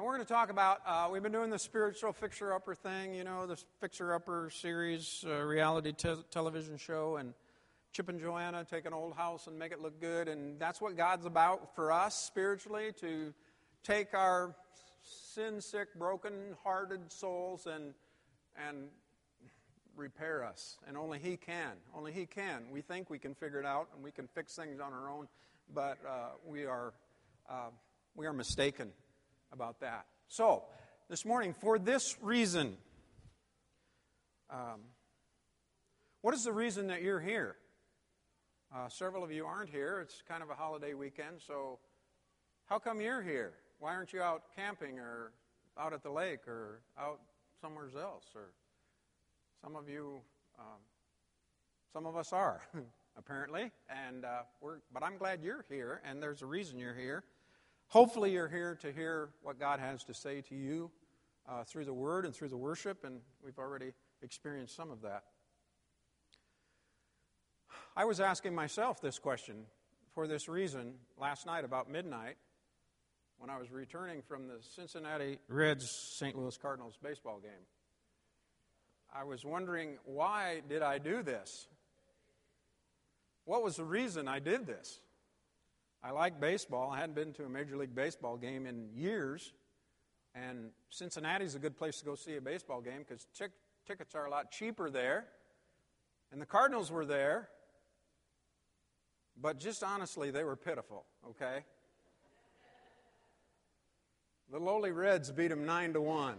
And we're going to talk about, we've been doing the spiritual fixer-upper thing, you know, this fixer-upper series, reality television show, and Chip and Joanna take an old house and make it look good, and that's what God's about for us spiritually, to take our sin-sick, broken-hearted souls and repair us. And only He can. Only He can. We think we can figure it out, and we can fix things on our own, but we are mistaken about that. So, this morning, for this reason, what is the reason that you're here? Several of you aren't here. It's kind of a holiday weekend, so how come you're here? Why aren't you out camping or out at the lake or out somewhere else? Or some of you, some of us are, apparently, and but I'm glad you're here, and there's a reason you're here. Hopefully you're here to hear what God has to say to you through the Word and through the worship, and we've already experienced some of that. I was asking myself this question for this reason last night about midnight when I was returning from the Cincinnati Reds St. Louis Cardinals baseball game. I was wondering, why did I do this? What was the reason I did this? I like baseball. I hadn't been to a Major League Baseball game in years, and Cincinnati's a good place to go see a baseball game because tickets are a lot cheaper there, and the Cardinals were there, but just honestly, they were pitiful, okay? The lowly Reds beat them 9-1,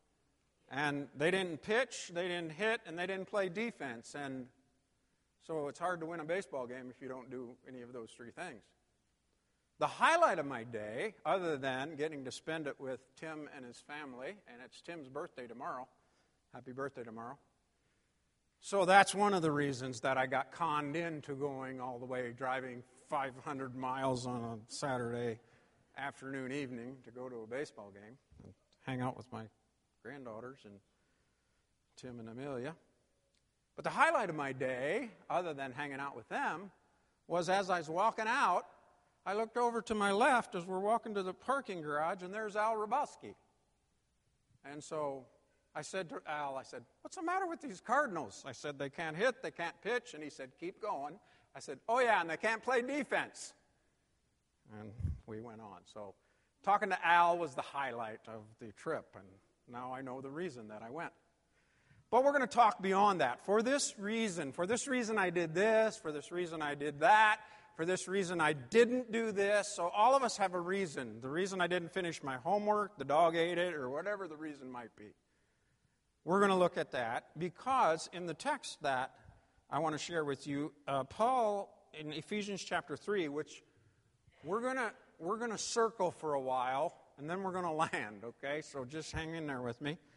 and they didn't pitch, they didn't hit, and they didn't play defense, and so it's hard to win a baseball game if you don't do any of those three things. The highlight of my day, other than getting to spend it with Tim and his family, and it's Tim's birthday tomorrow. Happy birthday tomorrow. So that's one of the reasons that I got conned into going all the way, driving 500 miles on a Saturday afternoon, evening to go to a baseball game and hang out with my granddaughters and Tim and Amelia. But the highlight of my day, other than hanging out with them, was as I was walking out, I looked over to my left as we're walking to the parking garage, and there's Al Hrabosky. And so I said to Al, what's the matter with these Cardinals? I said, they can't hit, they can't pitch. And he said, keep going. I said, oh yeah, and they can't play defense. And we went on. So talking to Al was the highlight of the trip, and now I know the reason that I went. But we're going to talk beyond that. For this reason I did this, for this reason I did that, for this reason I didn't do this. So all of us have a reason. The reason I didn't finish my homework, the dog ate it, or whatever the reason might be. We're going to look at that because in the text that I want to share with you, Paul in Ephesians chapter 3, which we're going to circle for a while, and then we're going to land, okay? So just hang in there with me.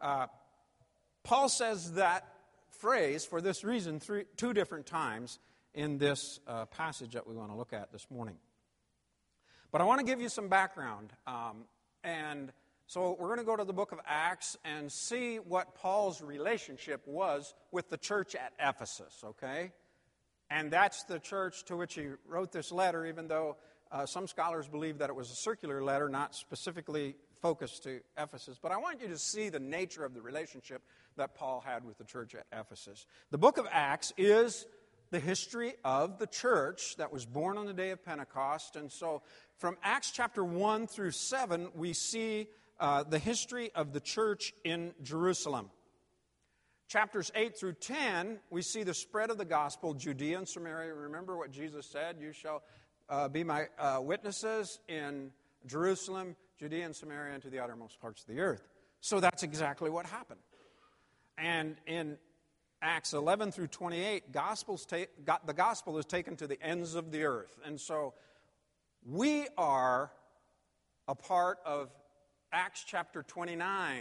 Paul says that phrase, for this reason, two different times in this passage that we want to look at this morning. But I want to give you some background. And so we're going to go to the book of Acts and see what Paul's relationship was with the church at Ephesus, okay? And that's the church to which he wrote this letter, even though some scholars believe that it was a circular letter, not specifically focused to Ephesus. But I want you to see the nature of the relationship that Paul had with the church at Ephesus. The book of Acts is the history of the church that was born on the day of Pentecost. And so from Acts chapter 1 through 7, we see the history of the church in Jerusalem. Chapters 8 through 10, we see the spread of the gospel, Judea and Samaria. Remember what Jesus said, you shall be my witnesses in Jerusalem, Judea and Samaria, and to the uttermost parts of the earth. So that's exactly what happened. And in Acts 11 through 28, the gospel is taken to the ends of the earth. And so we are a part of Acts chapter 29.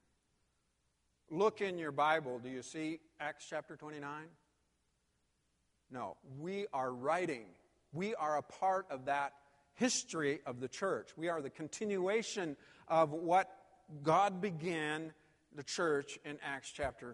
Look in your Bible. Do you see Acts chapter 29? No. We are writing. We are a part of that history of the church. We are the continuation of what God began the church in Acts chapter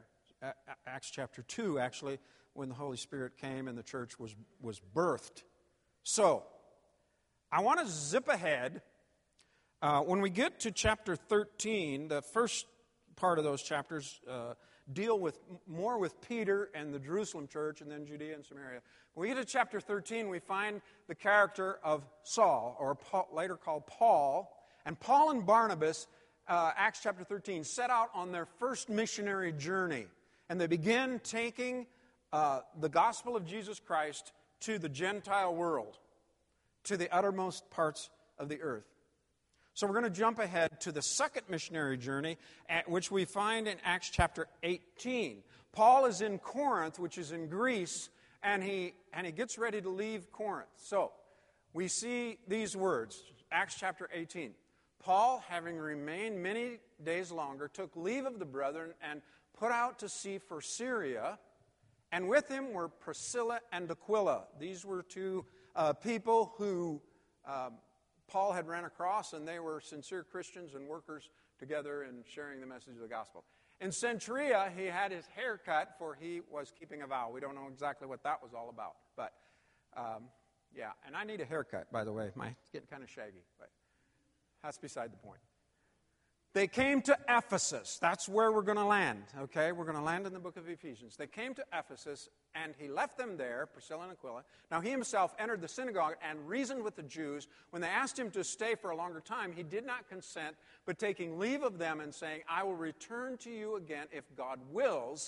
2, actually, when the Holy Spirit came and the church was birthed. So, I want to zip ahead When we get to chapter 13, the first part of those chapters deal more with Peter and the Jerusalem church, and then Judea and Samaria. When we get to chapter 13, we find the character of Saul, or Paul, later called Paul. And Paul and Barnabas, Acts chapter 13, set out on their first missionary journey. And they begin taking the gospel of Jesus Christ to the Gentile world, to the uttermost parts of the earth. So we're going to jump ahead to the second missionary journey, which we find in Acts chapter 18. Paul is in Corinth, which is in Greece, and he gets ready to leave Corinth. So we see these words, Acts chapter 18. Paul, having remained many days longer, took leave of the brethren and put out to sea for Syria, and with him were Priscilla and Aquila. These were two people who Paul had ran across, and they were sincere Christians and workers together in sharing the message of the gospel. In Cenchrea, he had his hair cut, for he was keeping a vow. We don't know exactly what that was all about. But, yeah, and I need a haircut, by the way. Mine's getting kind of shaggy, but that's beside the point. They came to Ephesus. That's where we're going to land, okay? We're going to land in the book of Ephesians. They came to Ephesus, and he left them there, Priscilla and Aquila. Now, he himself entered the synagogue and reasoned with the Jews. When they asked him to stay for a longer time, he did not consent, but taking leave of them and saying, I will return to you again if God wills,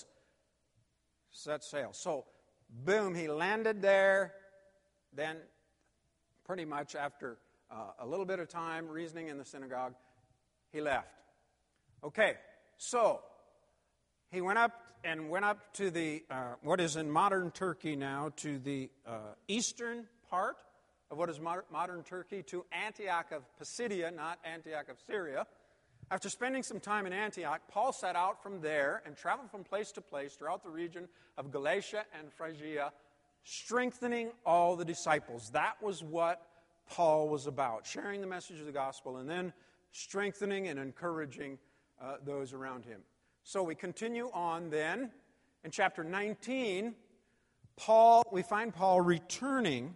set sail. So, boom, he landed there. Then, pretty much after a little bit of time reasoning in the synagogue, he left. Okay, so he went up to the, what is in modern Turkey now, to the eastern part of what is modern Turkey, to Antioch of Pisidia, not Antioch of Syria. After spending some time in Antioch, Paul set out from there and traveled from place to place throughout the region of Galatia and Phrygia, strengthening all the disciples. That was what Paul was about, sharing the message of the gospel and then strengthening and encouraging those around him. So we continue on then. In chapter 19, we find Paul returning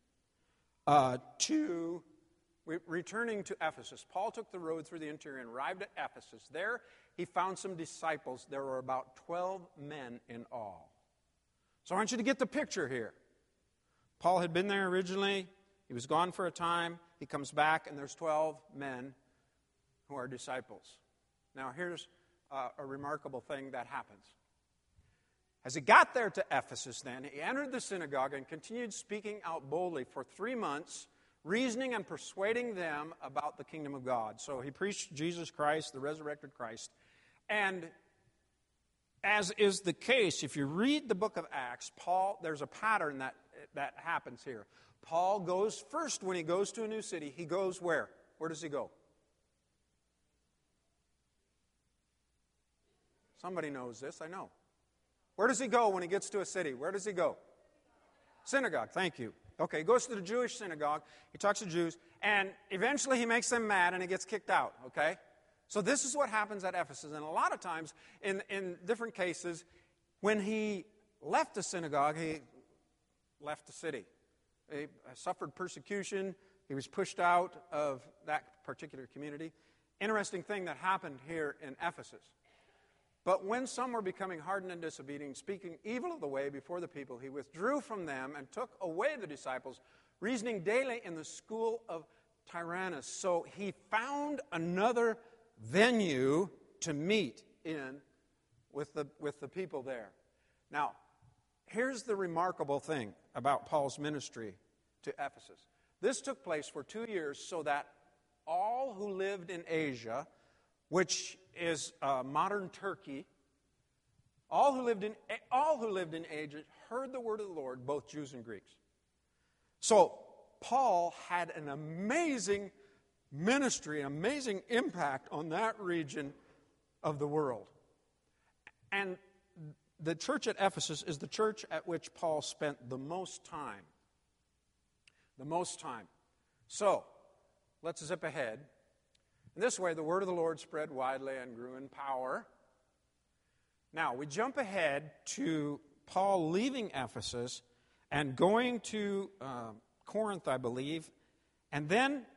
to Ephesus. Paul took the road through the interior and arrived at Ephesus. There he found some disciples. There were about 12 men in all. So I want you to get the picture here. Paul had been there originally. He was gone for a time. He comes back, and there's 12 men who are disciples. Now, here's a remarkable thing that happens. As he got there to Ephesus then, he entered the synagogue and continued speaking out boldly for 3 months, reasoning and persuading them about the kingdom of God. So he preached Jesus Christ, the resurrected Christ. And as is the case, if you read the book of Acts, there's a pattern that happens here. Paul goes first, when he goes to a new city, he goes where? Where does he go? Somebody knows this, I know. Where does he go when he gets to a city? Where does he go? Synagogue, thank you. Okay, he goes to the Jewish synagogue, he talks to Jews, and eventually he makes them mad and he gets kicked out, okay? So this is what happens at Ephesus. And a lot of times, in different cases, when he left the synagogue, he left the city. He suffered persecution. He was pushed out of that particular community. Interesting thing that happened here in Ephesus. But when some were becoming hardened and disobedient, speaking evil of the way before the people, he withdrew from them and took away the disciples, reasoning daily in the school of Tyrannus. So he found another venue to meet in with the people there. Now, here's the remarkable thing about Paul's ministry to Ephesus. This took place for 2 years so that all who lived in Asia, which is modern Turkey, all who lived in Asia heard the word of the Lord, both Jews and Greeks. So Paul had an amazing ministry, an amazing impact on that region of the world. And the church at Ephesus is the church at which Paul spent the most time. The most time. So, let's zip ahead. In this way, the word of the Lord spread widely and grew in power. Now, we jump ahead to Paul leaving Ephesus and going to Corinth, I believe. And then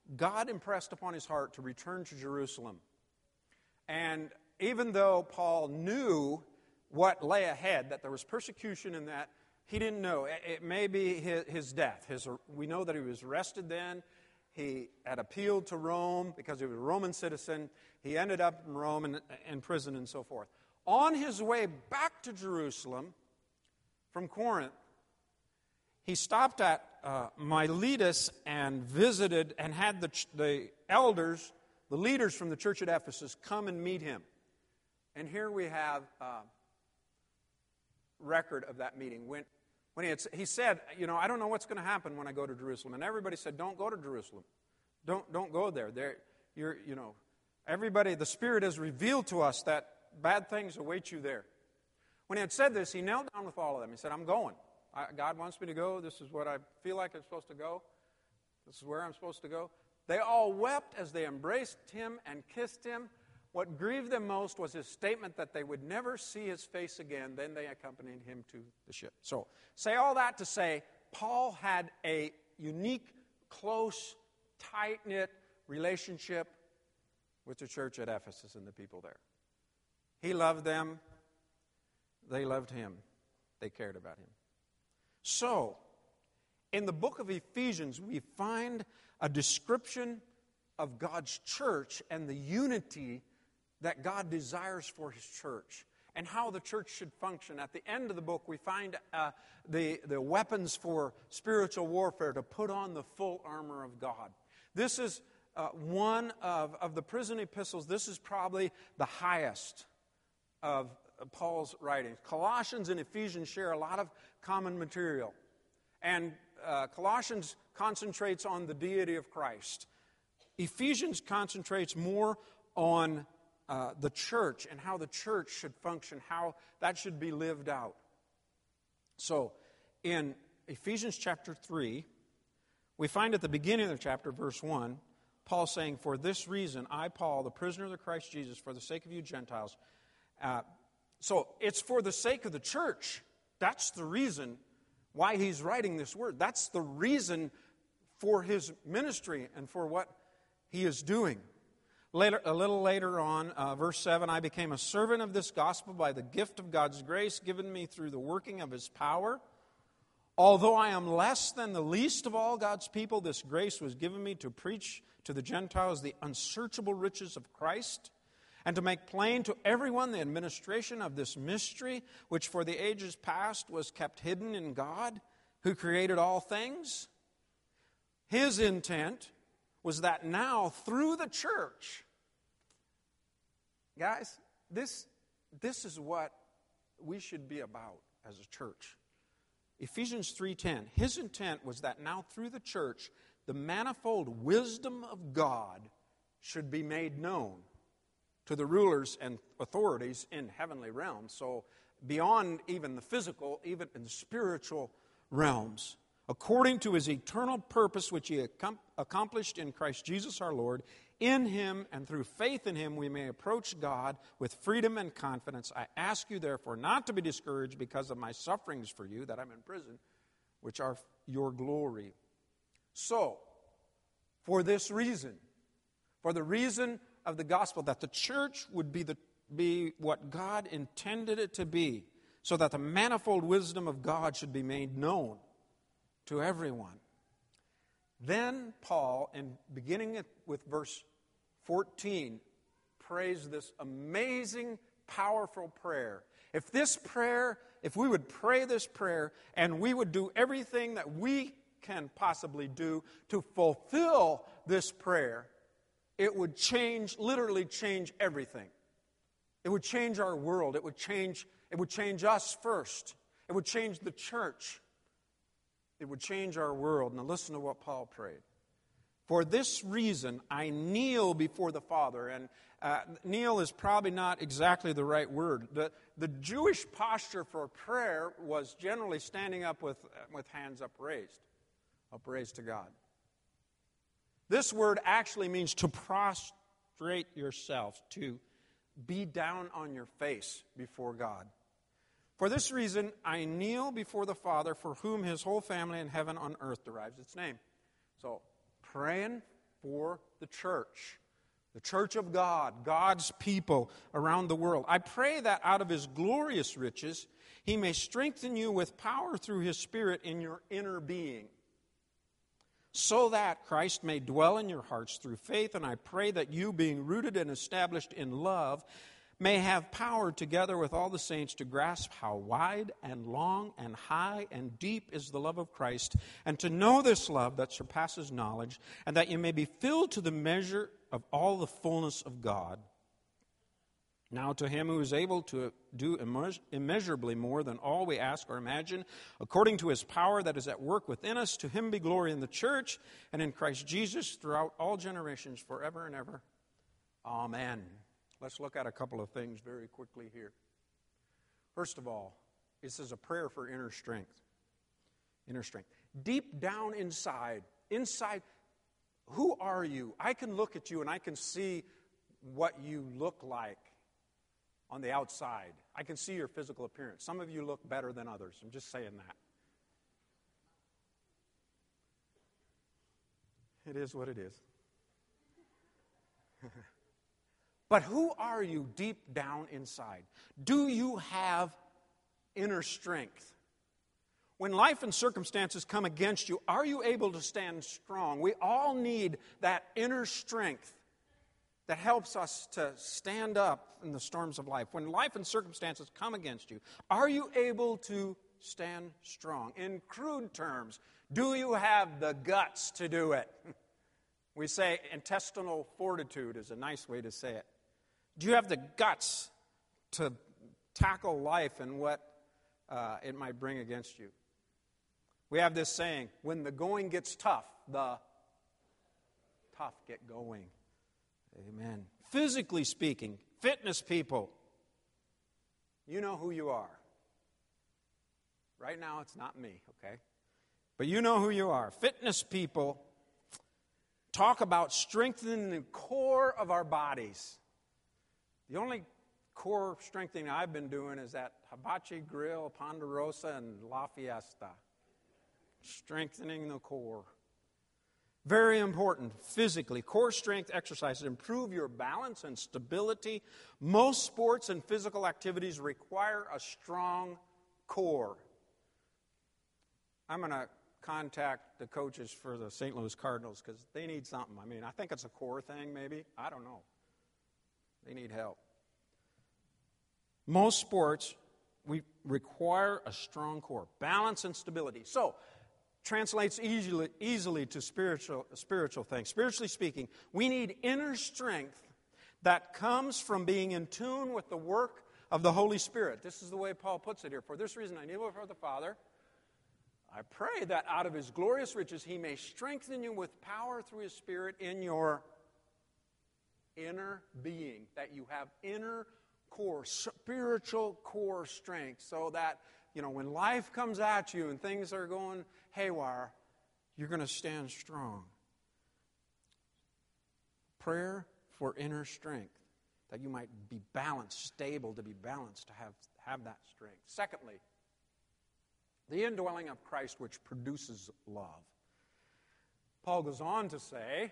God impressed upon his heart to return to Jerusalem. And even though Paul knew what lay ahead, that there was persecution in that, he didn't know. It may be his death. We know that he was arrested then. He had appealed to Rome because he was a Roman citizen. He ended up in Rome in prison and so forth. On his way back to Jerusalem from Corinth, he stopped at Miletus and visited and had the elders, the leaders from the church at Ephesus, come and meet him. And here we have record of that meeting. When he said, I don't know what's going to happen when I go to Jerusalem. And everybody said, don't go to Jerusalem. Don't go there. Everybody, the Spirit has revealed to us that bad things await you there. When he had said this, he knelt down with all of them. He said, I'm going. God wants me to go. This is what I feel like I'm supposed to go. This is where I'm supposed to go. They all wept as they embraced him and kissed him. What grieved them most was his statement that they would never see his face again. Then they accompanied him to the ship. So, say all that to say, Paul had a unique, close, tight-knit relationship with the church at Ephesus and the people there. He loved them. They loved him. They cared about him. So, in the book of Ephesians, we find a description of God's church and the unity that God desires for his church and how the church should function. At the end of the book, we find the weapons for spiritual warfare to put on the full armor of God. This is one of the prison epistles. This is probably the highest of Paul's writings. Colossians and Ephesians share a lot of common material. And Colossians concentrates on the deity of Christ. Ephesians concentrates more on the church and how the church should function, how that should be lived out. So, in Ephesians chapter 3, we find at the beginning of the chapter, verse 1, Paul saying, "For this reason, I, Paul, the prisoner of the Christ Jesus, for the sake of you Gentiles." So, it's for the sake of the church. That's the reason why he's writing this word. That's the reason for his ministry and for what he is doing. A little later on, verse 7, "I became a servant of this gospel by the gift of God's grace given me through the working of his power. Although I am less than the least of all God's people, this grace was given me to preach to the Gentiles the unsearchable riches of Christ, and to make plain to everyone the administration of this mystery, which for the ages past was kept hidden in God, who created all things." His intent was that now, through the church, guys, this is what we should be about as a church. Ephesians 3:10, his intent was that now through the church, the manifold wisdom of God should be made known to the rulers and authorities in heavenly realms. So beyond even the physical, even in the spiritual realms. According to his eternal purpose, which he accomplished in Christ Jesus our Lord, in him and through faith in him we may approach God with freedom and confidence. I ask you, therefore, not to be discouraged because of my sufferings for you, that I'm in prison, which are your glory. So, for this reason, for the reason of the gospel, that the church would be what God intended it to be, so that the manifold wisdom of God should be made known to everyone. Then Paul, in beginning with verse 14, prays this amazing, powerful prayer. If we would pray this prayer, and we would do everything that we can possibly do to fulfill this prayer, it would literally change everything. It would change our world. It would change us first. It would change the church. It would change our world. Now listen to what Paul prayed. "For this reason, I kneel before the Father." And kneel is probably not exactly the right word. The Jewish posture for prayer was generally standing up with hands upraised to God. This word actually means to prostrate yourself, to be down on your face before God. "For this reason, I kneel before the Father, for whom his whole family in heaven and on earth derives its name." So, praying for the church of God, God's people around the world. I pray that out of His glorious riches, He may strengthen you with power through His Spirit in your inner being, so that Christ may dwell in your hearts through faith. And I pray that you, being rooted and established in love, may have power together with all the saints to grasp how wide and long and high and deep is the love of Christ, and to know this love that surpasses knowledge, and that you may be filled to the measure of all the fullness of God. Now to Him who is able to do immeasurably more than all we ask or imagine, according to His power that is at work within us, to Him be glory in the church and in Christ Jesus throughout all generations, forever and ever. Amen. Let's look at a couple of things very quickly here. First of all, this is a prayer for inner strength. Inner strength. Deep down inside, who are you? I can look at you and I can see what you look like on the outside. I can see your physical appearance. Some of you look better than others. I'm just saying that. It is what it is. But who are you deep down inside? Do you have inner strength? When life and circumstances come against you, are you able to stand strong? We all need that inner strength that helps us to stand up in the storms of life. When life and circumstances come against you, are you able to stand strong? In crude terms, do you have the guts to do it? We say intestinal fortitude is a nice way to say it. Do you have the guts to tackle life and what it might bring against you? We have this saying, when the going gets tough, the tough get going. Amen. Physically speaking, fitness people, you know who you are. Right now, it's not me, okay? But you know who you are. Fitness people talk about strengthening the core of our bodies. The only core strengthening I've been doing is at Hibachi Grill, Ponderosa, and La Fiesta. Strengthening the core. Very important, physically. Core strength exercises improve your balance and stability. Most sports and physical activities require a strong core. I'm going to contact the coaches for the St. Louis Cardinals because they need something. I mean, I think it's a core thing maybe. I don't know. They need help. Most sports, we require a strong core. Balance and stability. So, translates easily to spiritual things. Spiritually speaking, we need inner strength that comes from being in tune with the work of the Holy Spirit. This is the way Paul puts it here. For this reason I kneel before the Father. I pray that out of His glorious riches He may strengthen you with power through His Spirit in your inner being. That you have inner core, spiritual core strength, so that when life comes at you and things are going haywire, you're going to stand strong. Prayer for inner strength, that you might be balanced, stable, to be balanced, to have that strength. Secondly, the indwelling of Christ, which produces love. Paul goes on to say,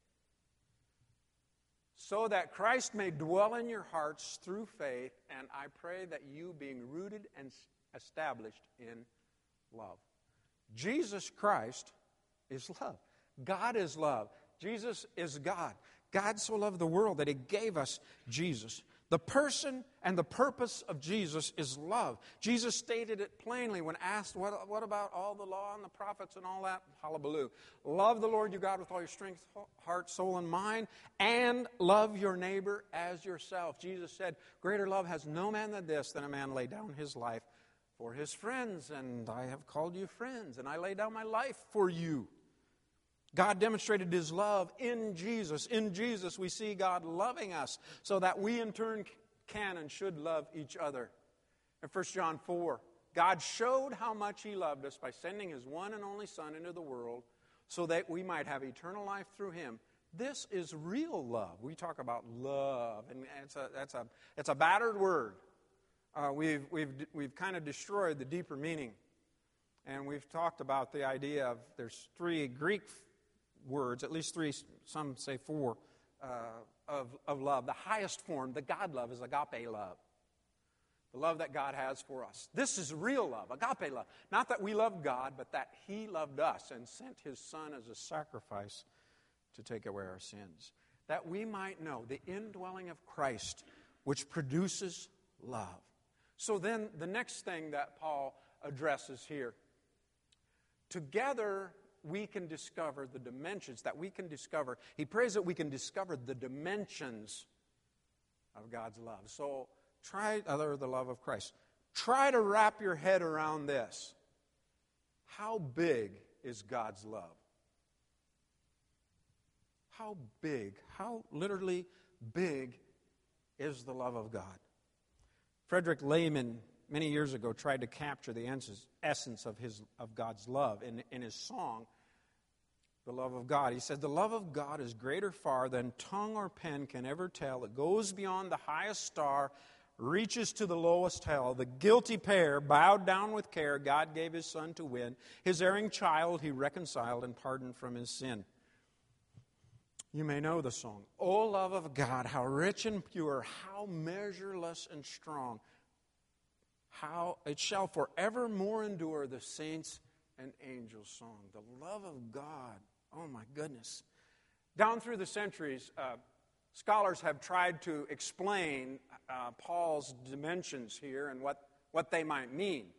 so that Christ may dwell in your hearts through faith, and I pray that you, being rooted and established in love. Jesus Christ is love. God is love. Jesus is God. God so loved the world that He gave us Jesus. The person and the purpose of Jesus is love. Jesus stated it plainly when asked, what about all the law and the prophets and all that? Hullabaloo. Love the Lord your God with all your strength, heart, soul, and mind, and love your neighbor as yourself. Jesus said, greater love has no man than this, than a man lay down his life for his friends, and I have called you friends, and I lay down my life for you. God demonstrated His love in Jesus. In Jesus, we see God loving us so that we in turn can and should love each other. In 1 John 4, God showed how much He loved us by sending His one and only Son into the world so that we might have eternal life through Him. This is real love. We talk about love, and it's a battered word. We've kind of destroyed the deeper meaning. And we've talked about the idea of there's three Greek words, at least three, some say four, of love. The highest form, the God love, is agape love. The love that God has for us. This is real love, agape love. Not that we love God, but that He loved us and sent His Son as a sacrifice to take away our sins. That we might know the indwelling of Christ, which produces love. So then the next thing that Paul addresses here, together we can discover the dimensions that we can discover. He prays that we can discover the dimensions of God's love. So try the love of Christ. Try to wrap your head around this. How big is God's love? How big, how literally big is the love of God? Frederick Lehman, many years ago, tried to capture the essence of God's love in his song, The Love of God. He said, "The love of God is greater far than tongue or pen can ever tell. It goes beyond the highest star, reaches to the lowest hell. The guilty pair, bowed down with care, God gave His Son to win. His erring child He reconciled and pardoned from his sin." You may know the song. "O love of God, how rich and pure, how measureless and strong, how it shall forevermore endure, the saints' and angels' song." The love of God. Oh my goodness. Down through the centuries, scholars have tried to explain Paul's dimensions here and what they might mean.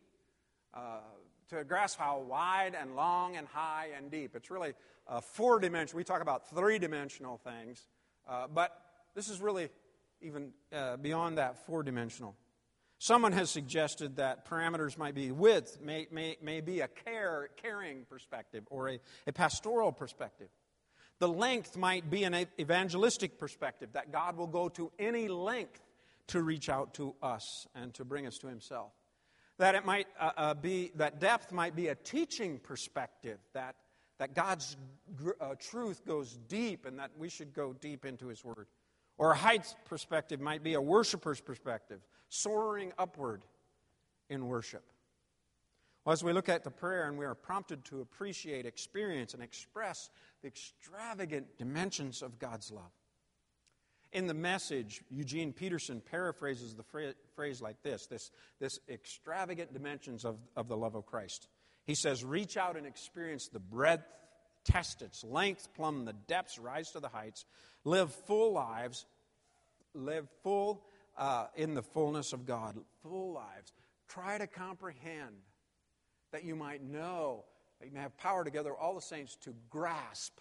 To grasp how wide and long and high and deep. It's really four-dimensional. We talk about three-dimensional things, but this is really even beyond that four-dimensional. Someone has suggested that parameters might be width, may be a caring perspective or a pastoral perspective. The length might be an evangelistic perspective, that God will go to any length to reach out to us and to bring us to Himself. That it might be, that depth might be a teaching perspective, that God's truth goes deep and that we should go deep into His Word. Or a height perspective might be a worshiper's perspective, soaring upward in worship. Well, as we look at the prayer and we are prompted to appreciate, experience, and express the extravagant dimensions of God's love. In the Message, Eugene Peterson paraphrases the phrase like this extravagant dimensions of the love of Christ. He says, "Reach out and experience the breadth, test its length, plumb the depths, rise to the heights, live full lives, live full in the fullness of God, full lives. Try to comprehend, that you might know, that you may have power together, all the saints, to grasp."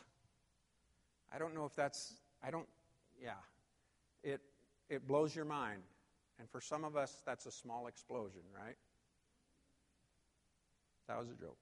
I don't know if that's, It blows your mind. And for some of us, that's a small explosion, right? That was a joke.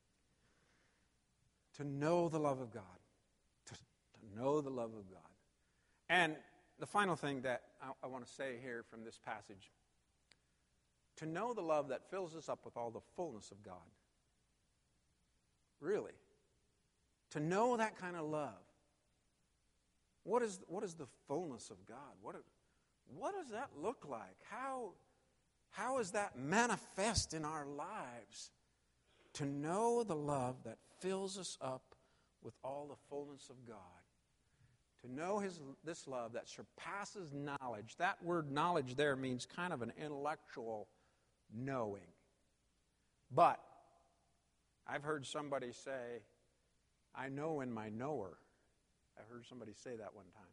To know the love of God. To know the love of God. And the final thing that I want to say here from this passage. To know the love that fills us up with all the fullness of God. Really. To know that kind of love. What is the fullness of God? What does that look like? How is that manifest in our lives? To know the love that fills us up with all the fullness of God. To know this love that surpasses knowledge. That word knowledge there means kind of an intellectual knowing. But I've heard somebody say, "I know in my knower." I heard somebody say that one time.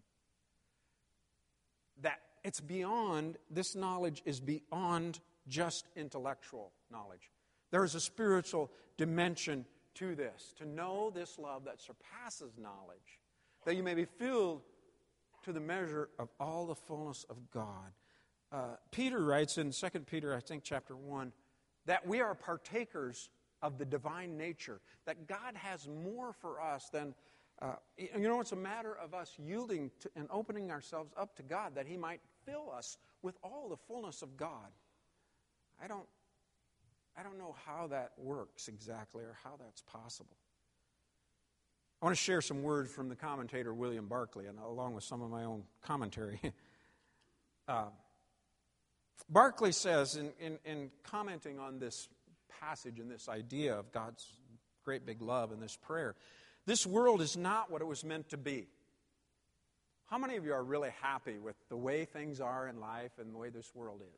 That it's beyond, this knowledge is beyond just intellectual knowledge. There is a spiritual dimension to this. To know this love that surpasses knowledge. That you may be filled to the measure of all the fullness of God. Peter writes in 2 Peter, I think chapter 1, that we are partakers of the divine nature. That God has more for us than... it's a matter of us yielding to and opening ourselves up to God that He might fill us with all the fullness of God. I don't know how that works exactly or how that's possible. I want to share some words from the commentator William Barclay, and along with some of my own commentary. Barclay says, in commenting on this passage and this idea of God's great big love and this prayer, This world is not what it was meant to be. How many of you are really happy with the way things are in life and the way this world is?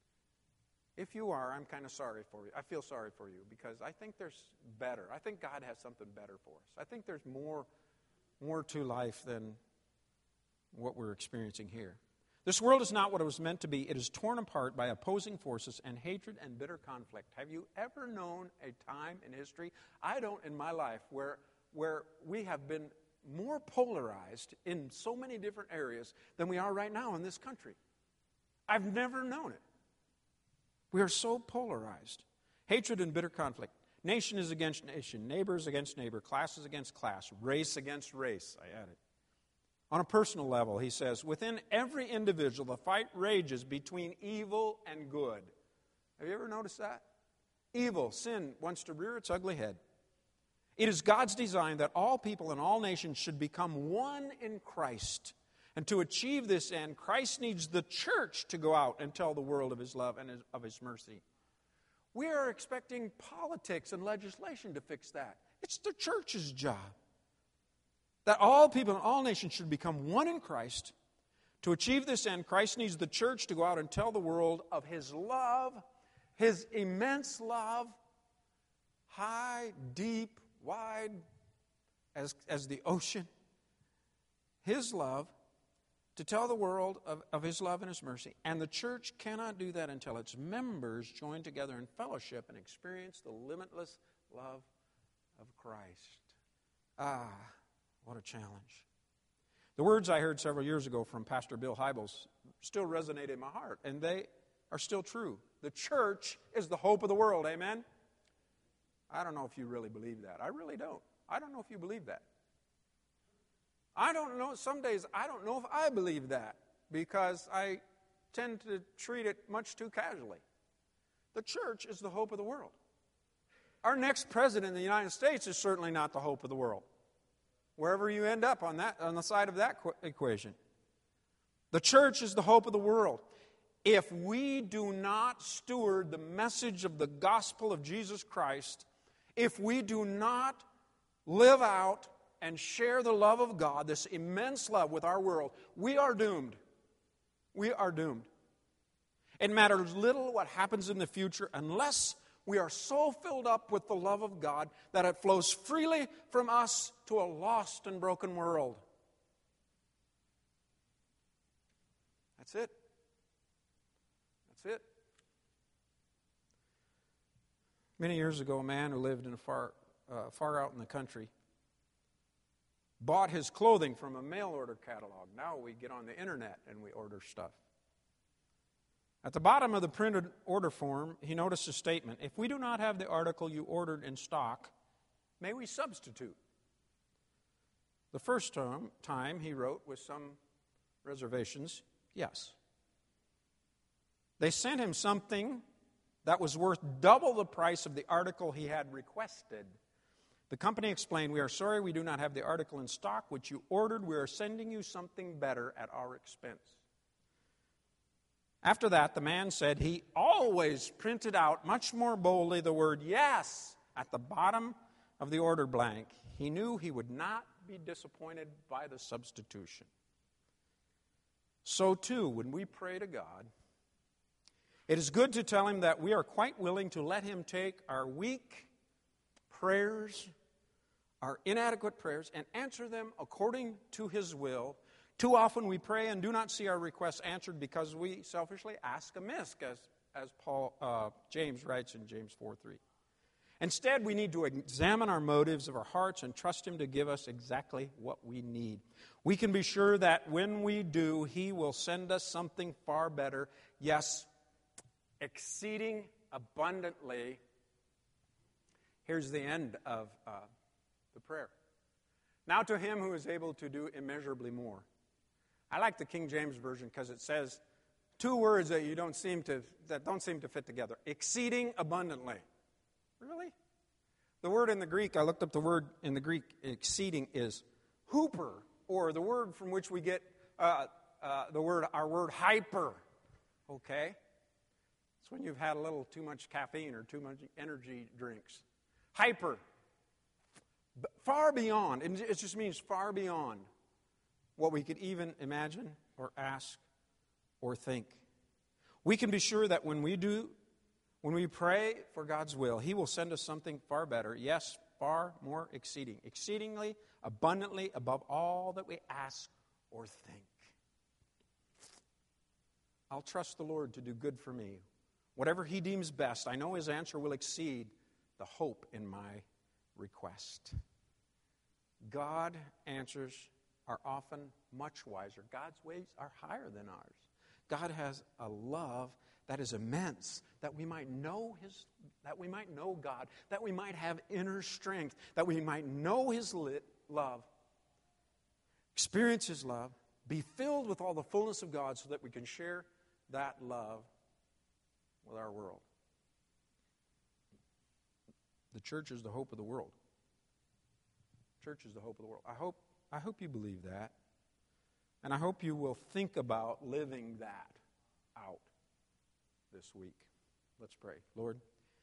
If you are, I'm kind of sorry for you. I feel sorry for you because I think there's better. I think God has something better for us. I think there's more to life than what we're experiencing here. This world is not what it was meant to be. It is torn apart by opposing forces and hatred and bitter conflict. Have you ever known a time in history, I don't in my life, where we have been more polarized in so many different areas than we are right now in this country? I've never known it. We are so polarized. Hatred and bitter conflict. Nation is against nation, neighbors against neighbor, classes against class, race against race, I added. On a personal level, he says, within every individual, the fight rages between evil and good. Have you ever noticed that? Evil, sin, wants to rear its ugly head. It is God's design that all people and all nations should become one in Christ. And to achieve this end, Christ needs the church to go out and tell the world of His love and of His mercy. We are expecting politics and legislation to fix that. It's the church's job. That all people and all nations should become one in Christ. To achieve this end, Christ needs the church to go out and tell the world of His love, His immense love, high, deep, wide as the ocean. His love, to tell the world of His love and His mercy. And the church cannot do that until its members join together in fellowship and experience the limitless love of Christ. What a challenge. The words I heard several years ago from Pastor Bill Hybels still resonate in my heart, and they are still true. The church is the hope of the world, amen? I don't know if you really believe that. I really don't. I don't know if you believe that. I don't know, some days I don't know if I believe that because I tend to treat it much too casually. The church is the hope of the world. Our next president in the United States is certainly not the hope of the world. Wherever you end up on the side of that equation. The church is the hope of the world. If we do not steward the message of the gospel of Jesus Christ, if we do not live out and share the love of God, this immense love with our world, we are doomed. We are doomed. It matters little what happens in the future unless we are so filled up with the love of God that it flows freely from us to a lost and broken world. That's it. That's it. Many years ago, a man who lived in far out in the country bought his clothing from a mail order catalog. Now we get on the internet and we order stuff. At the bottom of the printed order form, he noticed a statement, if we do not have the article you ordered in stock, may we substitute? The first time he wrote with some reservations, yes. They sent him something that was worth double the price of the article he had requested. The company explained, we are sorry we do not have the article in stock which you ordered. We are sending you something better at our expense. After that, the man said he always printed out much more boldly the word yes at the bottom of the order blank. He knew he would not be disappointed by the substitution. So too, when we pray to God, it is good to tell Him that we are quite willing to let Him take our weak prayers, our inadequate prayers, and answer them according to His will. Too often we pray and do not see our requests answered because we selfishly ask amiss, as James writes in James 4:3. Instead, we need to examine our motives of our hearts and trust Him to give us exactly what we need. We can be sure that when we do, He will send us something far better, yes, exceeding abundantly. Here's the end of the prayer. Now to Him who is able to do immeasurably more. I like the King James Version because it says two words that don't seem to fit together. Exceeding abundantly. Really? The word in the Greek, I looked up the word in the Greek, exceeding, is hooper, or the word from which we get our word hyper. Okay? It's when you've had a little too much caffeine or too much energy drinks. Hyper. far beyond, and it just means far beyond what we could even imagine or ask or think. We can be sure that when we pray for God's will, He will send us something far better. Yes, far more exceedingly, abundantly, above all that we ask or think. I'll trust the Lord to do good for me. Whatever He deems best, I know His answer will exceed the hope in my request. God's answers are often much wiser. God's ways are higher than ours. God has a love that is immense, that we might know God, that we might have inner strength, that we might know His love, experience His love, be filled with all the fullness of God so that we can share that love with our world. The church is the hope of the world. Church is the hope of the world. I hope you believe that. And I hope you will think about living that out this week. Let's pray. Lord,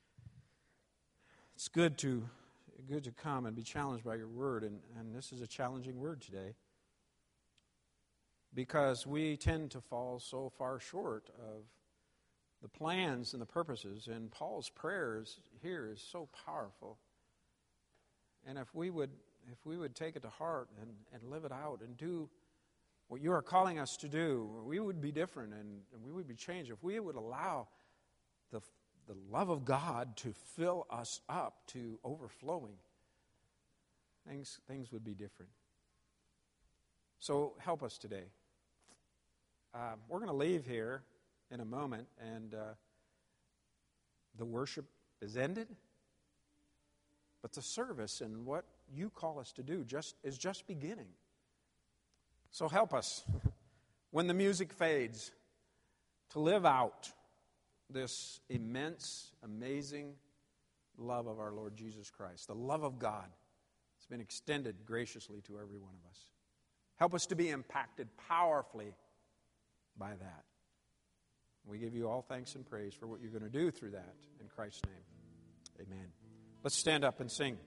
it's good to come and be challenged by your word, and this is a challenging word today because we tend to fall so far short of the plans and the purposes, and Paul's prayers here is so powerful. And if we would take it to heart and live it out and do what you are calling us to do, we would be different and we would be changed. If we would allow the love of God to fill us up to overflowing, things would be different. So help us today. We're going to leave here in a moment, and the worship is ended, but the service and what you call us to do is just beginning. So help us, when the music fades, to live out this immense, amazing love of our Lord Jesus Christ, the love of God that's been extended graciously to every one of us. Help us to be impacted powerfully by that. We give you all thanks and praise for what you're going to do through that. In Christ's name, amen. Let's stand up and sing.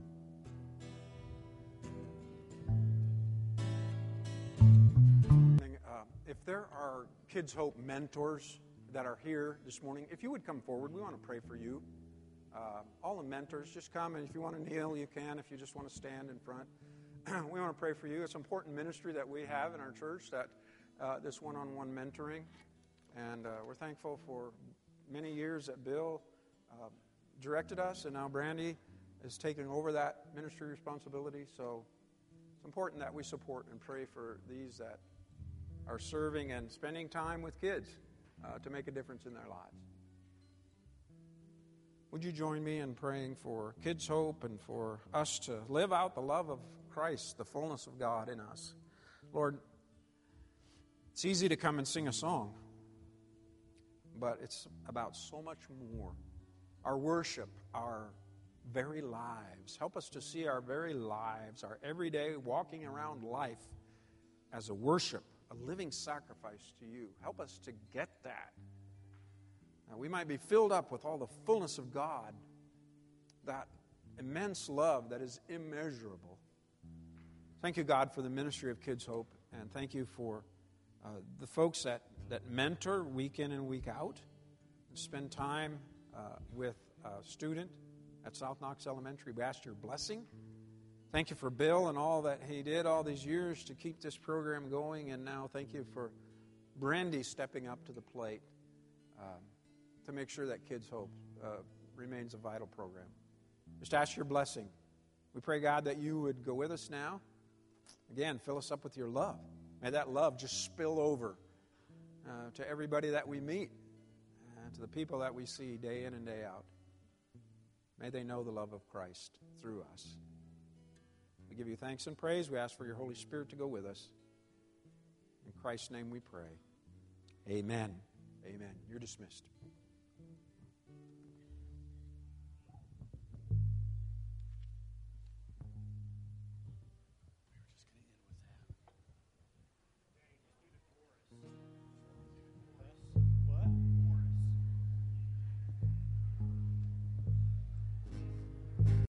If there are Kids Hope mentors that are here this morning, if you would come forward, we want to pray for you. All the mentors, just come, and if you want to kneel, you can. If you just want to stand in front, we want to pray for you. It's an important ministry that we have in our church, that this one-on-one mentoring. And we're thankful for many years that Bill directed us, and now Brandy is taking over that ministry responsibility. So it's important that we support and pray for these that are serving and spending time with kids to make a difference in their lives. Would you join me in praying for Kids Hope and for us to live out the love of Christ, the fullness of God in us? Lord, it's easy to come and sing a song, but it's about so much more. Our worship, our very lives. Help us to see our very lives, our everyday walking around life as a worship, a living sacrifice to you. Help us to get that. Now, we might be filled up with all the fullness of God, that immense love that is immeasurable. Thank you, God, for the ministry of Kids Hope, and thank you for the folks that mentor week in and week out, and spend time with a student at South Knox Elementary. We ask your blessing. Thank you for Bill and all that he did all these years to keep this program going, and now thank you for Brandy stepping up to the plate to make sure that Kids Hope remains a vital program. Just ask your blessing. We pray, God, that you would go with us now. Again, fill us up with your love. May that love just spill over to everybody that we meet and to the people that we see day in and day out. May they know the love of Christ through us. We give you thanks and praise. We ask for your Holy Spirit to go with us. In Christ's name we pray. Amen. Amen. You're dismissed.